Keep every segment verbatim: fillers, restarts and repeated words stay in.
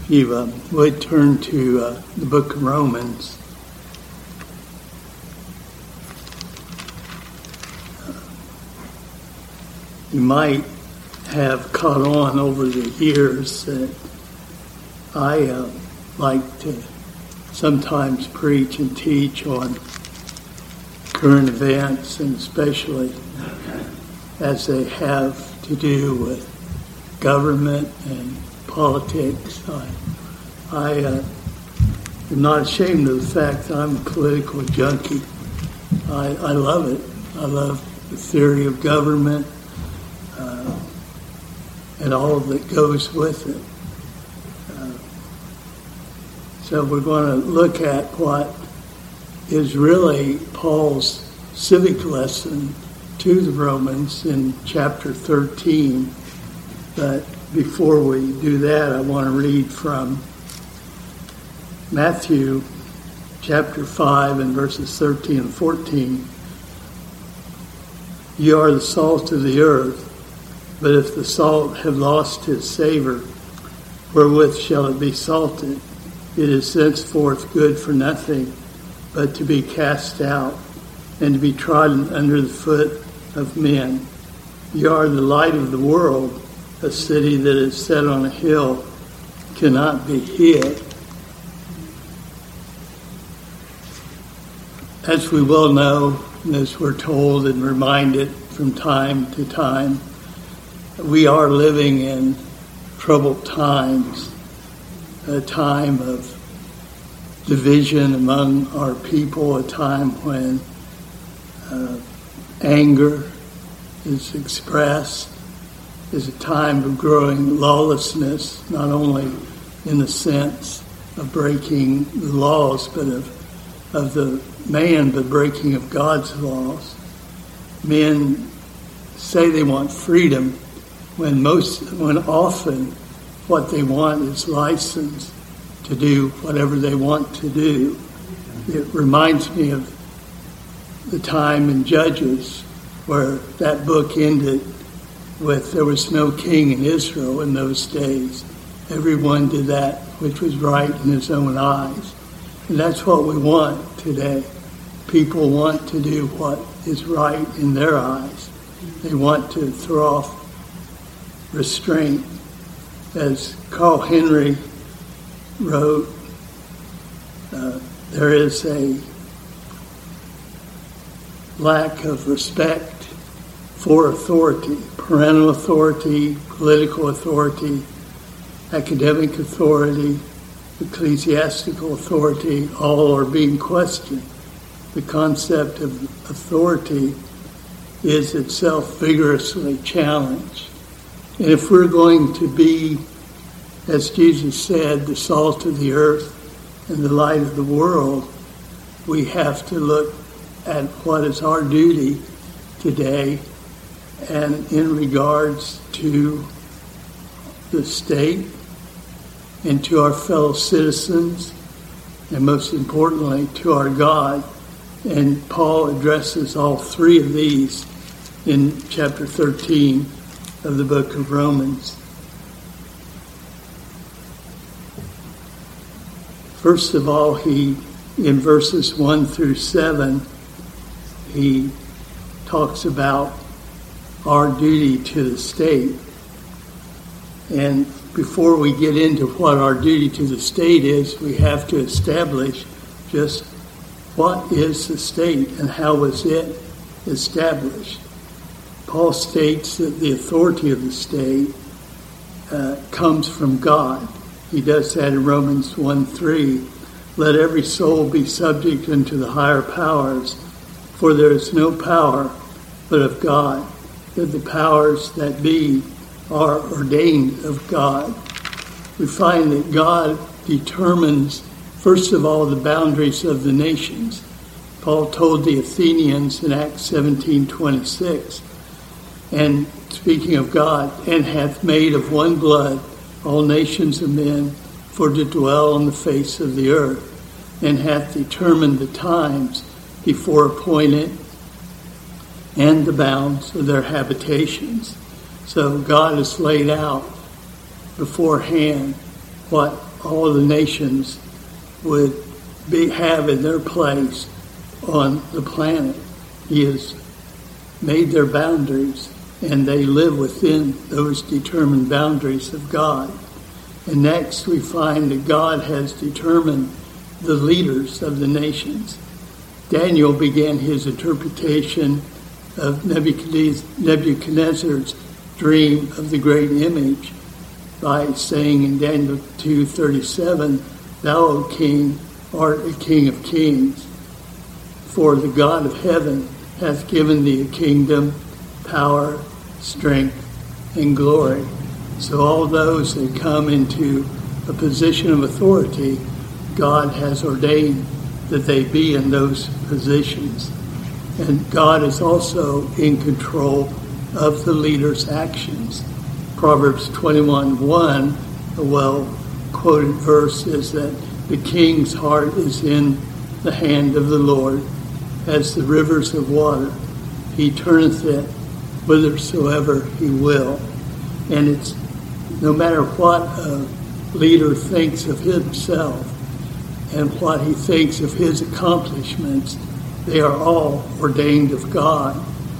If you uh, would turn to uh, the book of Romans. You might have caught on over the years that I uh, like to sometimes preach and teach on current events, and especially as they have to do with government and politics. I, I uh, am not ashamed of the fact that I'm a political junkie. I, I love it. I love the theory of government uh, and all that goes with it. Uh, so we're going to look at what is really Paul's civic lesson to the Romans in chapter thirteen. But before we do that, I want to read from Matthew chapter five and verses thirteen and fourteen. You are the salt of the earth, but if the salt have lost its savor, wherewith shall it be salted? It is thenceforth good for nothing, but to be cast out and to be trodden under the foot of men. You are the light of the world. A city that is set on a hill cannot be hid. As we well know, and as we're told and reminded from time to time, we are living in troubled times, a time of division among our people, a time when uh, anger is expressed, is a time of growing lawlessness, not only in the sense of breaking the laws, but of, of the man, but breaking of God's laws. Men say they want freedom when most, when often what they want is license to do whatever they want to do. It reminds me of the time in Judges where that book ended with there was no king in Israel in those days. Everyone did that which was right in his own eyes. And that's what we want today. People want to do what is right in their eyes. They want to throw off restraint. As Carl Henry wrote, uh, there is a lack of respect for authority, parental authority, political authority, academic authority, ecclesiastical authority, all are being questioned. The concept of authority is itself vigorously challenged. And if we're going to be, as Jesus said, the salt of the earth and the light of the world, we have to look at what is our duty today and in regards to the state and to our fellow citizens, and most importantly, to our God. And Paul addresses all three of these in chapter thirteen of the book of Romans. First of all, he, in verses one through seven, he talks about our duty to the state. And before we get into what our duty to the state is, we have to establish just what is the state and how was it established. Paul states that the authority of the state uh, comes from God. He does that in Romans one three. Let every soul be subject unto the higher powers, for there is no power but of God, that the powers that be are ordained of God. We find that God determines, first of all, the boundaries of the nations. Paul told the Athenians in Acts seventeen twenty-six, and speaking of God, and hath made of one blood all nations of men for to dwell on the face of the earth, and hath determined the times before appointed and the bounds of their habitations. So God has laid out beforehand what all the nations would be have in their place on the planet. He has made their boundaries, and they live within those determined boundaries of God. And next we find that God has determined the leaders of the nations. Daniel began his interpretation of Nebuchadnezzar's dream of the great image by saying in Daniel two thirty-seven, "Thou, O King, art a King of kings, for the God of heaven hath given thee a kingdom, power, strength, and glory." So all those that come into a position of authority, God has ordained that they be in those positions. And God is also in control of the leader's actions. Proverbs twenty-one one, a well-quoted verse, is that the king's heart is in the hand of the Lord, as the rivers of water. He turneth it whithersoever he will. And it's no matter what a leader thinks of himself and what he thinks of his accomplishments, they are all ordained of God.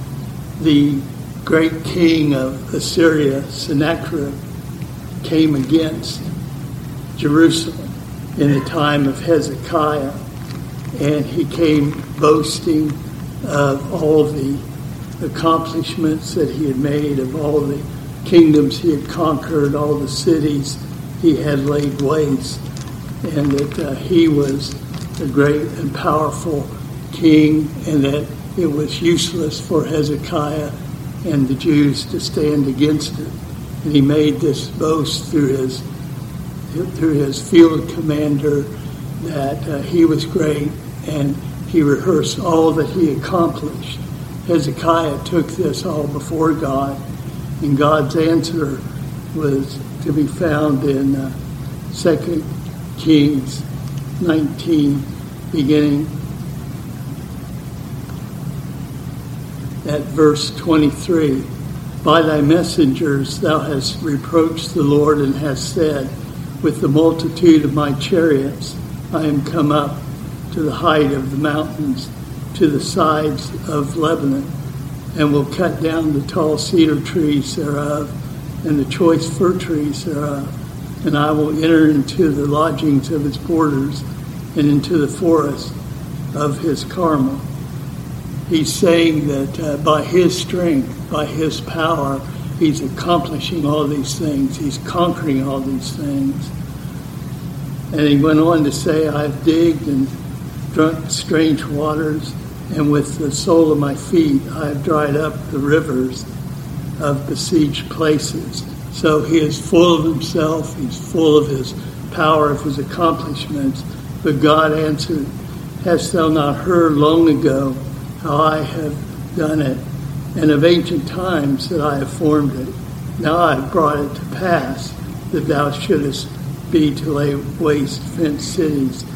The great king of Assyria, Sennacherib, came against Jerusalem in the time of Hezekiah, and he came boasting of all the accomplishments that he had made, of all the kingdoms he had conquered, all the cities he had laid waste, and that uh, he was a great and powerful king, and that it was useless for Hezekiah and the Jews to stand against it. And he made this boast through his through his field commander that uh, he was great, and he rehearsed all that he accomplished. Hezekiah took this all before God, and God's answer was to be found in uh, Second Kings nineteen, beginning at verse twenty-three. "By thy messengers thou hast reproached the Lord, and hast said, with the multitude of my chariots I am come up to the height of the mountains, to the sides of Lebanon, and will cut down the tall cedar trees thereof, and the choice fir trees thereof, and I will enter into the lodgings of its borders, and into the forest of his Carmel." He's saying that uh, by his strength, by his power, he's accomplishing all these things. He's conquering all these things. And he went on to say, "I've digged and drunk strange waters, and with the sole of my feet I have dried up the rivers of besieged places." So he is full of himself. He's full of his power, of his accomplishments. But God answered, "Hast thou not heard long ago how I have done it, and of ancient times that I have formed it? Now I have brought it to pass that thou shouldest be to lay waste fenced cities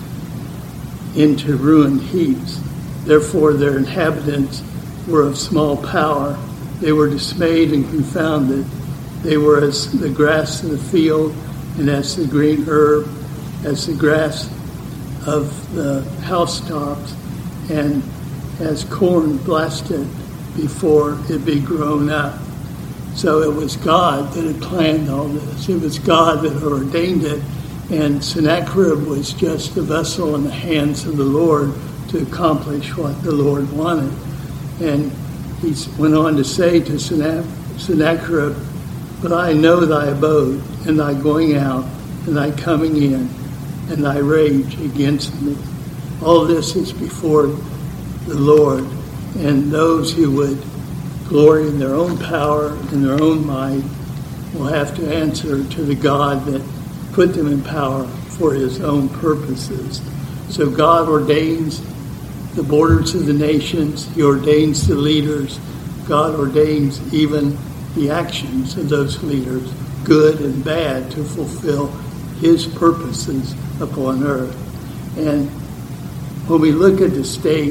into ruined heaps. Therefore their inhabitants were of small power. They were dismayed and confounded. They were as the grass of the field, and as the green herb, as the grass of the housetops, and as corn blasted before it be grown up." So it was God that had planned all this. It was God that had ordained it, and Sennacherib was just a vessel in the hands of the Lord to accomplish what the Lord wanted. And he went on to say to Sennacherib, "But I know thy abode, and thy going out, and thy coming in, and thy rage against me." All this is before the Lord, and those who would glory in their own power and their own might will have to answer to the God that put them in power for his own purposes. So God ordains the borders of the nations. He ordains the leaders. God ordains even the actions of those leaders, good and bad, to fulfill his purposes upon earth. And when we look at the state,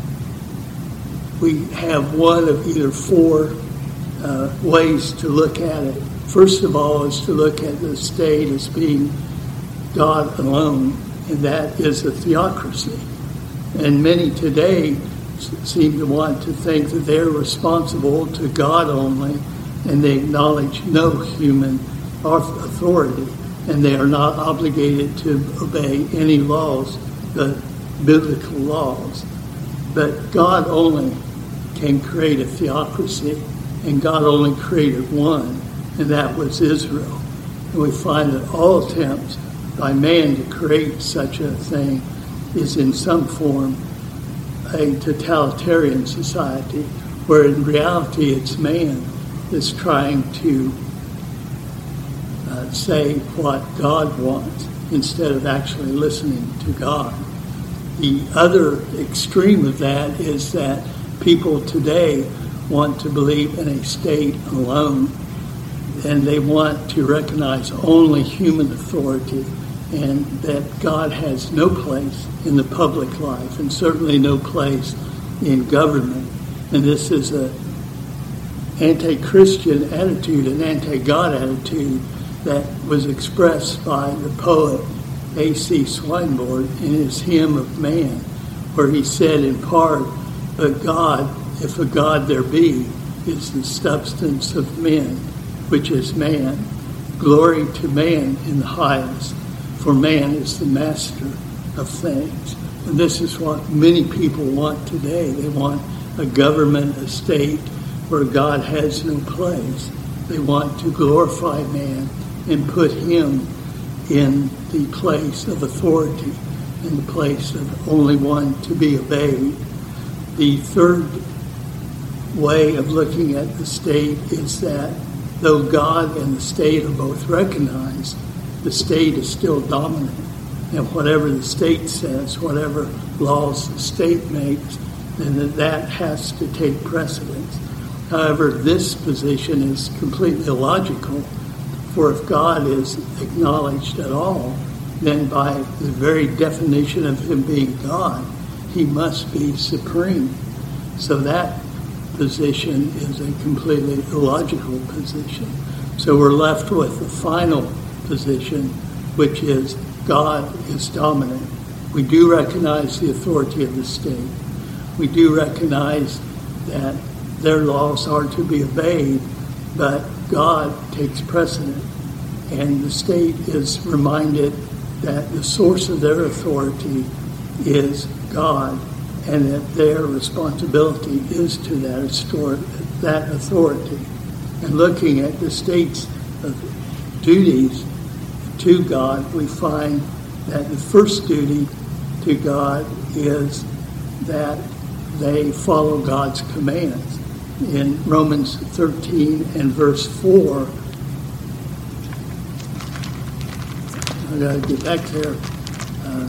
we have one of either four uh, ways to look at it. First of all is to look at the state as being God alone, and that is a theocracy. And many today seem to want to think that they're responsible to God only, and they acknowledge no human authority, and they are not obligated to obey any laws, but biblical laws. But God only can create a theocracy, and God only created one, and that was Israel. And we find that all attempts by man to create such a thing is in some form a totalitarian society, where in reality it's man that's trying to uh, say what God wants instead of actually listening to God. The other extreme of that is that people today want to believe in a state alone, and they want to recognize only human authority, and that God has no place in the public life, and certainly no place in government. And this is a anti-Christian attitude, an anti-God attitude that was expressed by the poet A C Swinburne in his Hymn of Man, where he said in part, "But God, if a God there be, is the substance of men, which is man. Glory to man in the highest, for man is the master of things." And this is what many people want today. They want a government, a state, where God has no place. They want to glorify man and put him in the place of authority, in the place of only one to be obeyed. The third way of looking at the state is that though God and the state are both recognized, the state is still dominant. And whatever the state says, whatever laws the state makes, then that has to take precedence. However, this position is completely illogical, for if God is acknowledged at all, then by the very definition of him being God, he must be supreme. So that position is a completely illogical position. So we're left with the final position, which is God is dominant. We do recognize the authority of the state. We do recognize that their laws are to be obeyed, but God takes precedent, and the state is reminded that the source of their authority is God, and that their responsibility is to that that authority. And looking at the state's duties to God, we find that the first duty to God is that they follow God's commands. In Romans thirteen and verse four, I got to get back there. Uh,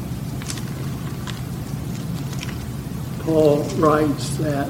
Paul writes that,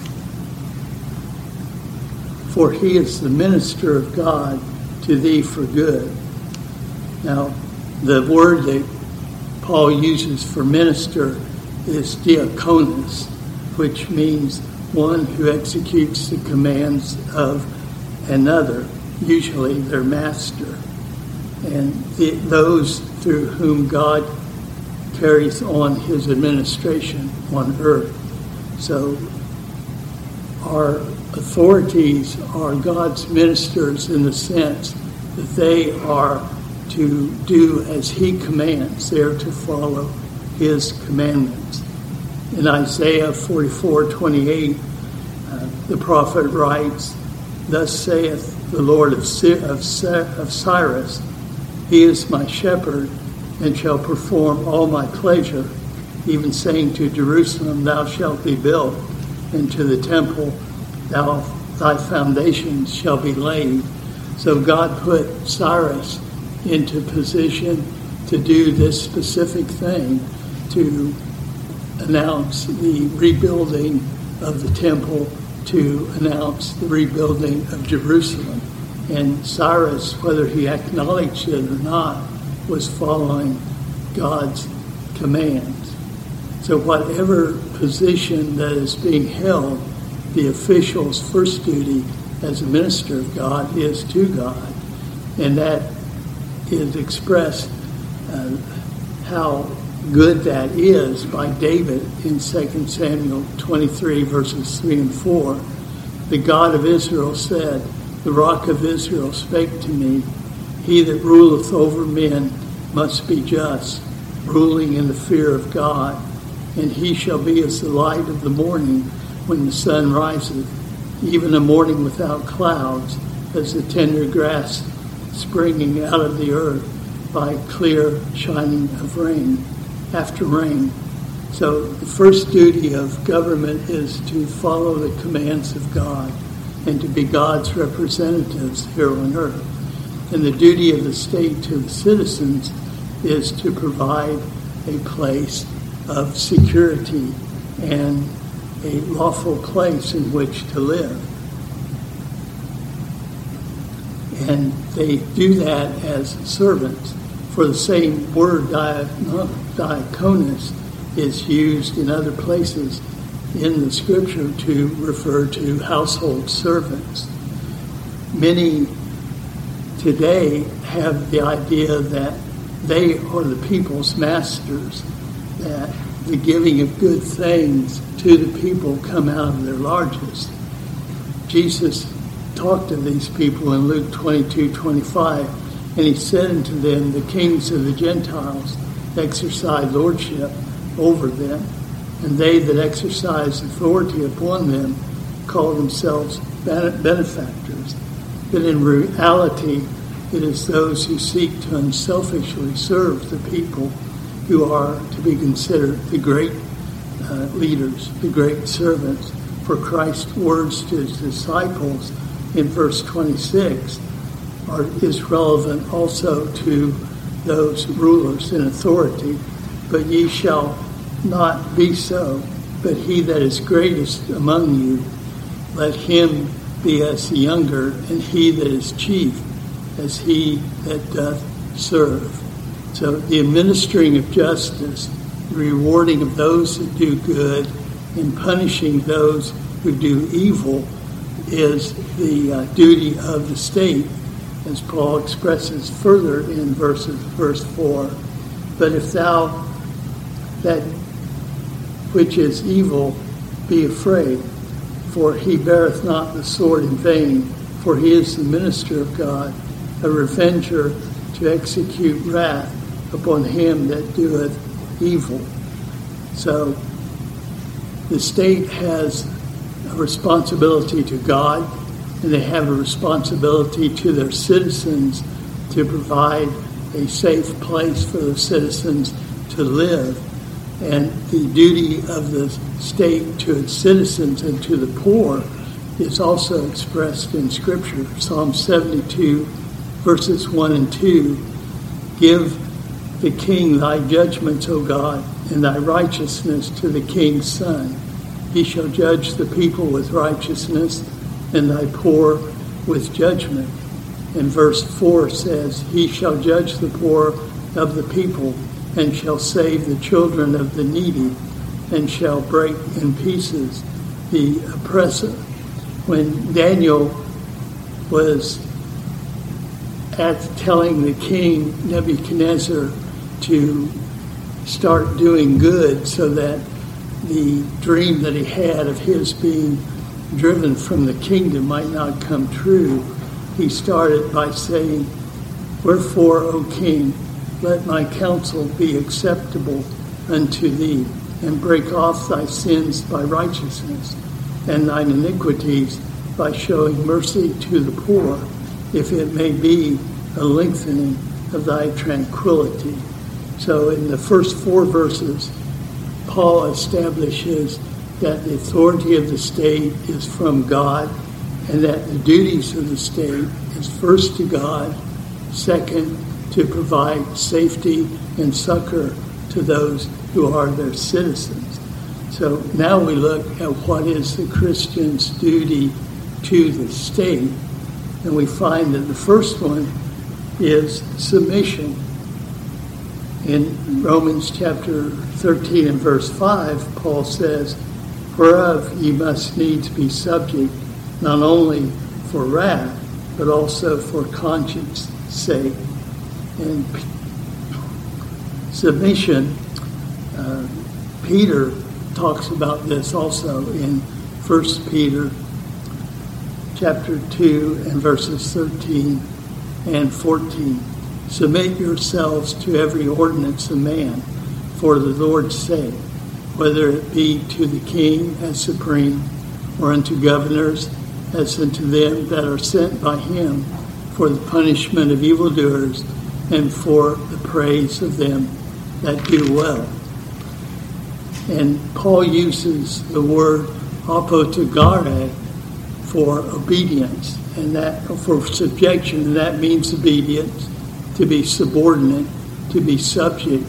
"For he is the minister of God to thee for good." Now, the word that Paul uses for minister is diakonos, which means one who executes the commands of another, usually their master, and the, those through whom God carries on his administration on earth. So our authorities are God's ministers in the sense that they are to do as he commands. They are to follow his commandments. In Isaiah forty-four twenty-eight, uh, the prophet writes, "Thus saith the Lord of, of, of Cyrus, he is my shepherd, and shall perform all my pleasure, even saying to Jerusalem, thou shalt be built, and to the temple, thou thy foundations shall be laid." So God put Cyrus into position to do this specific thing, to announce the rebuilding of the temple, to announce the rebuilding of Jerusalem. And Cyrus, whether he acknowledged it or not, was following God's commands. So whatever position that is being held, the official's first duty as a minister of God is to God. And that is expressed uh, how good that is by David in Second Samuel twenty-three, verses three and four. The God of Israel said, the Rock of Israel spake to me, he that ruleth over men must be just, ruling in the fear of God. And he shall be as the light of the morning when the sun riseth, even a morning without clouds, as the tender grass springing out of the earth by clear shining of rain, after rain. So the first duty of government is to follow the commands of God and to be God's representatives here on earth. And the duty of the state to the citizens is to provide a place of security and a lawful place in which to live. And they do that as servants. For the same word, diakonos, is used in other places in the scripture to refer to household servants. Many today have the idea that they are the people's masters, that the giving of good things to the people come out of their largest. Jesus talked to these people in Luke twenty-two twenty-five, and he said unto them, the kings of the Gentiles exercise lordship over them, and they that exercise authority upon them call themselves benefactors. But in reality, it is those who seek to unselfishly serve the people who are to be considered the great uh, leaders, the great servants. For Christ's words to his disciples in verse twenty-six are, is relevant also to those rulers in authority. But ye shall not be so, but he that is greatest among you, let him be as the younger, and he that is chief as he that doth serve. So the administering of justice, the rewarding of those that do good, and punishing those who do evil is the uh, duty of the state, as Paul expresses further in verses, verse four. But if thou that which is evil be afraid, for he beareth not the sword in vain, for he is the minister of God, a revenger to execute wrath upon him that doeth evil. So the state has a responsibility to God, and they have a responsibility to their citizens to provide a safe place for the citizens to live. And the duty of the state to its citizens and to the poor is also expressed in Scripture. Psalm seventy-two, verses one and two, give the king thy judgments, O God, and thy righteousness to the king's son. He shall judge the people with righteousness, and thy poor with judgment. And verse four says, he shall judge the poor of the people, and shall save the children of the needy, and shall break in pieces the oppressor. When Daniel was at telling the king Nebuchadnezzar to start doing good so that the dream that he had of his being driven from the kingdom might not come true, he started by saying, wherefore, O king, let my counsel be acceptable unto thee, and break off thy sins by righteousness, and thine iniquities by showing mercy to the poor, if it may be a lengthening of thy tranquility. So in the first four verses, Paul establishes that the authority of the state is from God, and that the duties of the state is first to God, second to provide safety and succor to those who are their citizens. So now we look at what is the Christian's duty to the state, and we find that the first one is submission. In Romans chapter thirteen and verse five, Paul says, whereof ye must needs be subject, not only for wrath, but also for conscience sake. And Submission, uh, Peter talks about this also in First Peter chapter two and verses thirteen and fourteen. Submit yourselves to every ordinance of man for the Lord's sake, whether it be to the king as supreme, or unto governors as unto them that are sent by him, for the punishment of evildoers and for the praise of them that do well. And Paul uses the word apotogare for obedience, and that for subjection, and that means obedience, to be subordinate, to be subject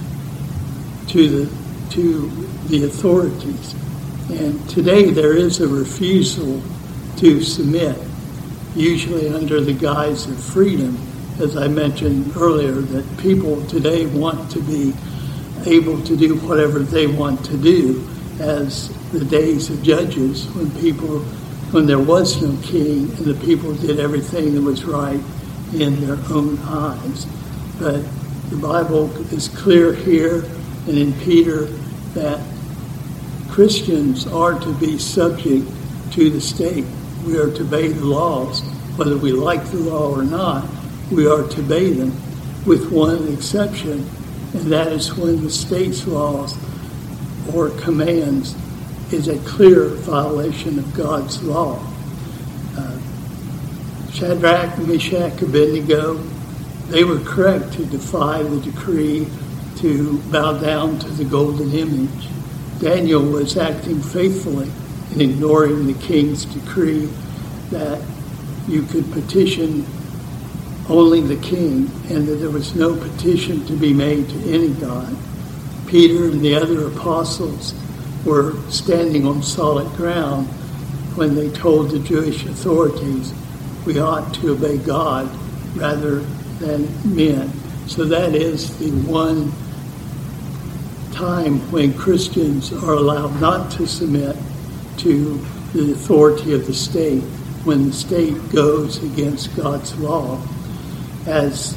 to the to the authorities. And today there is a refusal to submit, usually under the guise of freedom, as I mentioned earlier, that people today want to be able to do whatever they want to do, as the days of Judges, when people, when there was no king and the people did everything that was right in their own eyes. But the Bible is clear here and in Peter that Christians are to be subject to the state. We are to obey the laws, whether we like the law or not. We are to obey them, with one exception, and that is when the state's laws or commands is a clear violation of God's law. Uh, Shadrach, Meshach, Abednego, they were correct to defy the decree to bow down to the golden image. Daniel was acting faithfully in ignoring the king's decree that you could petition only the king, and that there was no petition to be made to any god. Peter and the other apostles were standing on solid ground when they told the Jewish authorities, we ought to obey God rather than men. So that is the one time when Christians are allowed not to submit to the authority of the state, when the state goes against God's law. As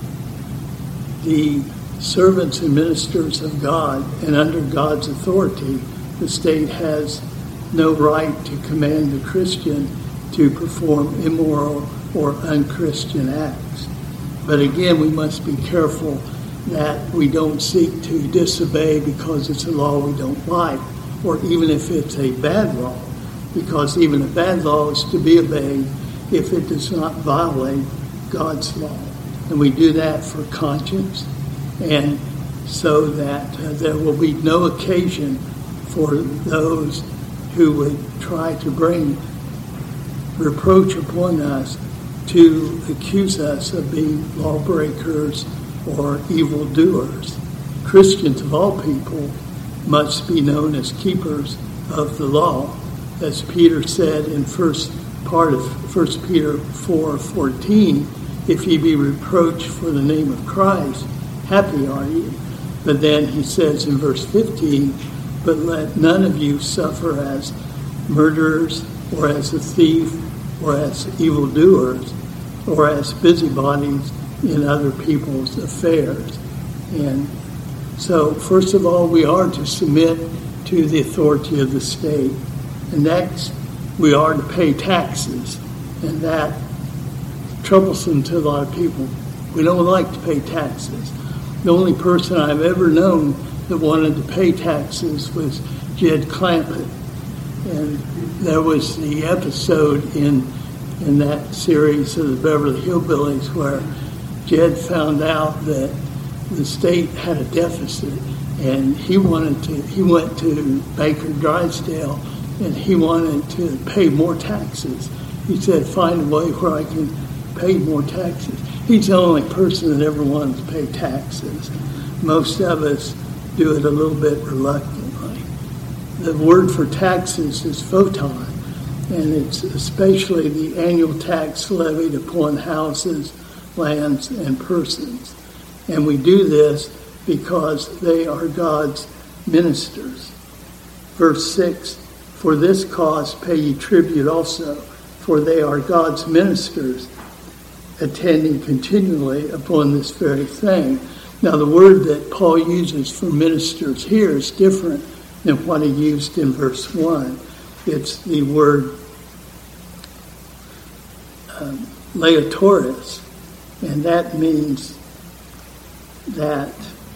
the servants and ministers of God and under God's authority, the state has no right to command a Christian to perform immoral or unchristian acts. But again, we must be careful that we don't seek to disobey because it's a law we don't like, or even if it's a bad law, because even a bad law is to be obeyed if it does not violate God's law. And we do that for conscience, and so that uh, there will be no occasion for those who would try to bring reproach upon us to accuse us of being lawbreakers or evildoers. Christians of all people must be known as keepers of the law, as Peter said in first part of First Peter four fourteen, if ye be reproached for the name of Christ, happy are ye. But then he says in verse fifteen, but let none of you suffer as murderers, or as a thief, or as evildoers, or as busybodies in other people's affairs. And so, first of all, we are to submit to the authority of the state. And next, we are to pay taxes. And that troublesome to a lot of people. We don't like to pay taxes. The only person I've ever known that wanted to pay taxes was Jed Clampett. And there was the episode in in that series of the Beverly Hillbillies where Jed found out that the state had a deficit, and he wanted to. He went to Baker Drysdale, and he wanted to pay more taxes. He said, "Find a way where I can pay more taxes." He's the only person that ever wanted to pay taxes. Most of us do it a little bit reluctantly. The word for taxes is photon, and it's especially the annual tax levied upon houses, lands, and persons. And we do this because they are God's ministers. Verse six, for this cause pay ye tribute also, for they are God's ministers, attending continually upon this very thing. Now, the word that Paul uses for ministers here is different than what he used in verse one. It's the word um, leitoris, and that means that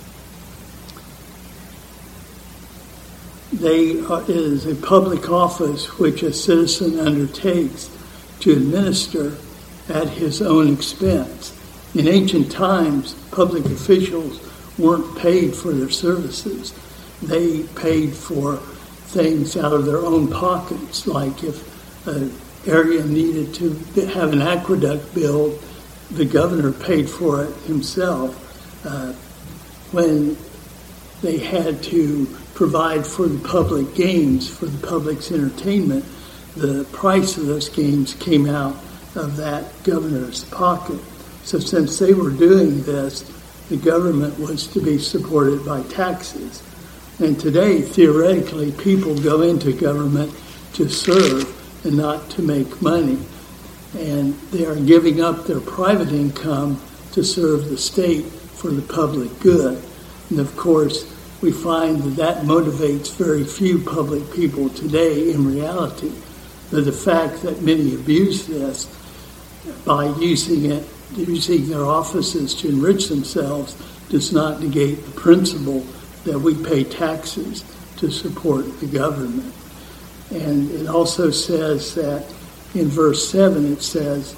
they are, it is a public office which a citizen undertakes to administer at his own expense. In ancient times, public officials weren't paid for their services. They paid for things out of their own pockets, like if an area needed to have an aqueduct built, the governor paid for it himself. Uh, when they had to provide for the public games, for the public's entertainment, the price of those games came out of that governor's pocket. So since they were doing this, the government was to be supported by taxes. And today, theoretically, people go into government to serve and not to make money. And they are giving up their private income to serve the state for the public good. And of course, we find that that motivates very few public people today in reality. But the fact that many abuse this by using it, using their offices to enrich themselves, does not negate the principle that we pay taxes to support the government. And it also says that in verse seven, it says,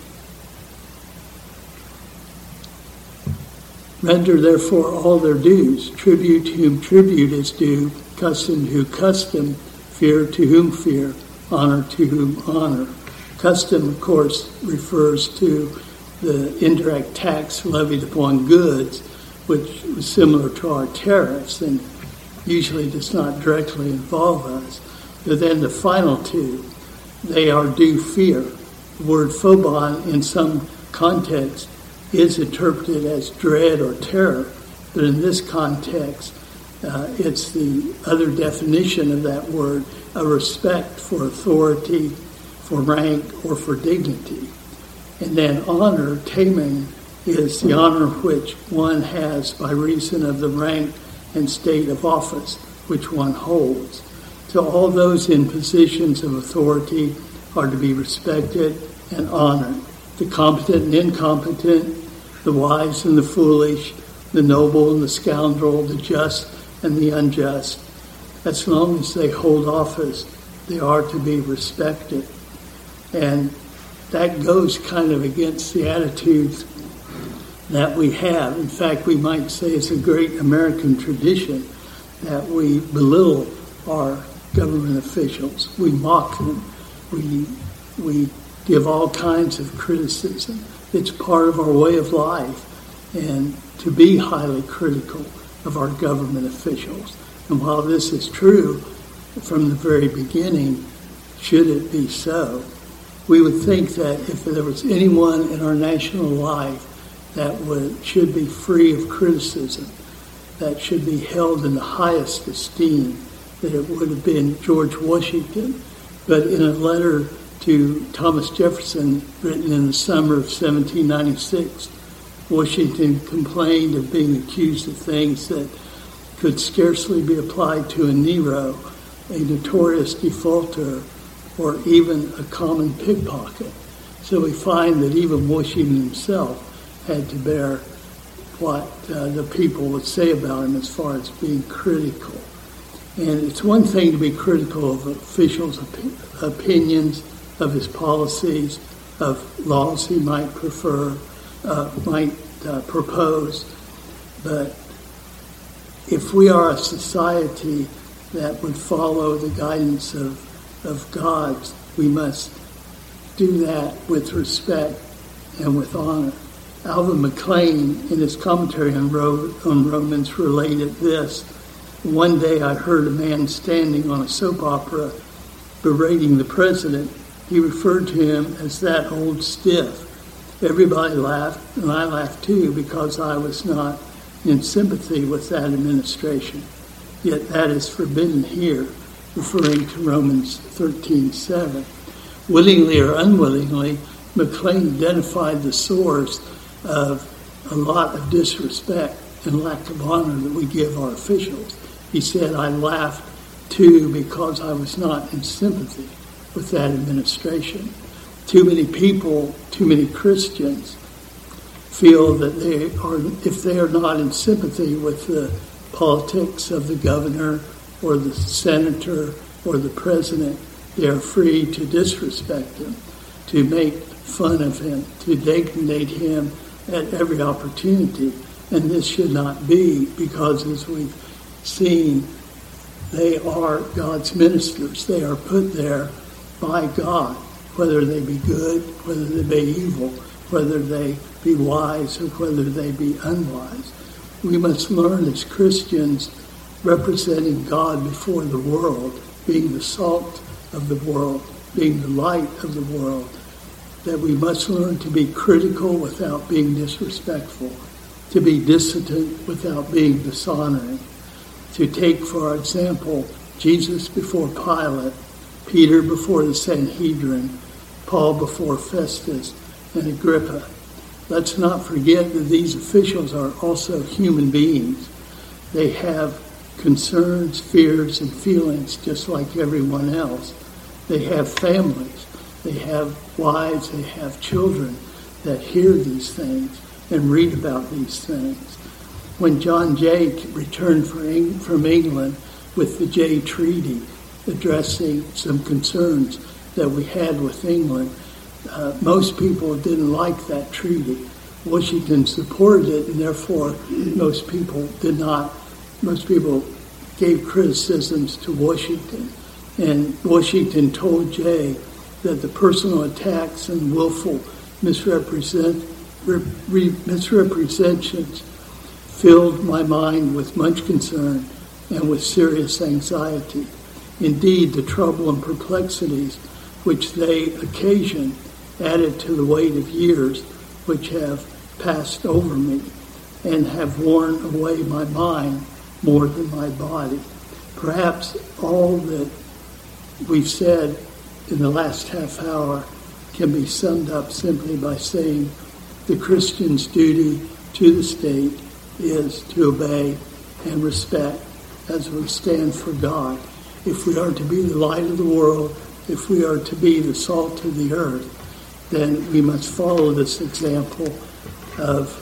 "Render therefore all their dues, tribute to whom tribute is due, custom to whom custom, fear to whom fear, honor to whom honor." Custom, of course, refers to the indirect tax levied upon goods, which was similar to our tariffs and usually does not directly involve us. But then the final two, they are due fear. The word phobon in some contexts is interpreted as dread or terror, but in this context, uh, it's the other definition of that word, a respect for authority, for rank, or for dignity. And then honor, taming, is the honor which one has by reason of the rank and state of office which one holds. So all those in positions of authority are to be respected and honored. The competent and incompetent, the wise and the foolish, the noble and the scoundrel, the just and the unjust. As long as they hold office, they are to be respected. And that goes kind of against the attitudes that we have. In fact, we might say it's a great American tradition that we belittle our government officials. We mock them. We, we give all kinds of criticism. It's part of our way of life, and to be highly critical of our government officials. And while this is true from the very beginning, should it be so, we would think that if there was anyone in our national life that would, should be free of criticism, that should be held in the highest esteem, that it would have been George Washington. But in a letter to Thomas Jefferson, written in the summer of seventeen ninety-six, Washington complained of being accused of things that could scarcely be applied to a Nero, a notorious defaulter, or even a common pickpocket. So we find that even Washington himself had to bear what uh, the people would say about him as far as being critical. And it's one thing to be critical of officials' op- opinions, of his policies, of laws he might prefer, uh, might uh, propose. But if we are a society that would follow the guidance of, of God, we must do that with respect and with honor. Alvin McLean, in his commentary on, Ro- on Romans, related this. One day I heard a man standing on a soap opera berating the president. He referred to him as that old stiff. Everybody laughed, and I laughed too, because I was not in sympathy with that administration. Yet that is forbidden here, referring to Romans thirteen seven. Willingly or unwillingly, McLean identified the source of a lot of disrespect and lack of honor that we give our officials. He said, I laughed too because I was not in sympathy with that administration. Too many people, too many Christians feel that they are, if they are not in sympathy with the politics of the governor or the senator or the president, they are free to disrespect him, to make fun of him, to designate him at every opportunity. And this should not be, because as we've seen, they are God's ministers. They are put there by God, whether they be good, whether they be evil, whether they be wise or whether they be unwise. We must learn as Christians, representing God before the world, being the salt of the world, being the light of the world, that we must learn to be critical without being disrespectful, to be dissident without being dishonoring, to take, for example, Jesus before Pilate, Peter before the Sanhedrin, Paul before Festus, and Agrippa. Let's not forget that these officials are also human beings. They have concerns, fears, and feelings just like everyone else. They have families. They have wives. They have children that hear these things and read about these things. When John Jay returned from England with the Jay Treaty, addressing some concerns that we had with England, uh, most people didn't like that treaty. Washington supported it, and therefore most people did not. Most people gave criticisms to Washington. And Washington told Jay that the personal attacks and willful misrepresent, re, re, misrepresentations filled my mind with much concern and with serious anxiety. Indeed, the trouble and perplexities which they occasion added to the weight of years which have passed over me and have worn away my mind more than my body. Perhaps all that we've said in the last half hour can be summed up simply by saying the Christian's duty to the state is to obey and respect as we stand for God. If we are to be the light of the world, if we are to be the salt of the earth, then we must follow this example of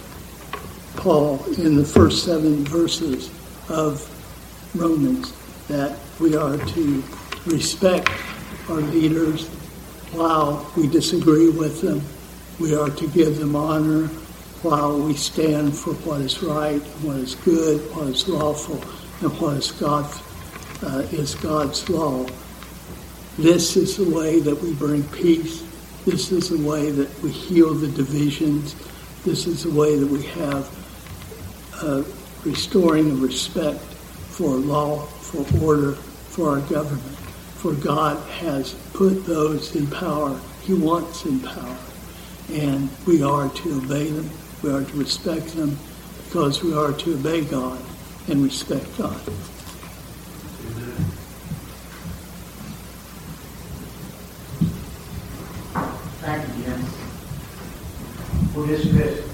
Paul in the first seven verses of Romans, that we are to respect our leaders while we disagree with them. We are to give them honor while we stand for what is right, what is good, what is lawful, and what is God uh, is God's law. This is the way that we bring peace. This is the way that we heal the divisions. This is the way that we have uh, restoring of respect for law, for order, for our government. For God has put those in power He wants in power. And we are to obey them. We are to respect them because we are to obey God and respect God. Thank you, Jim. We'll dismiss.